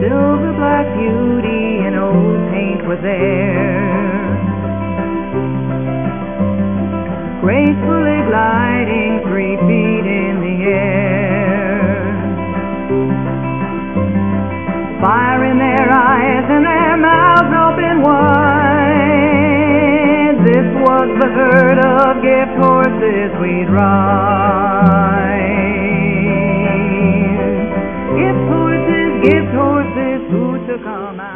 Silver black beauty and old paint was there, gracefully gliding 3 feet in the air. Fire in their eyes and their mouths open wide. This was the herd of gift horses we'd ride. Gift horses who took 'em out.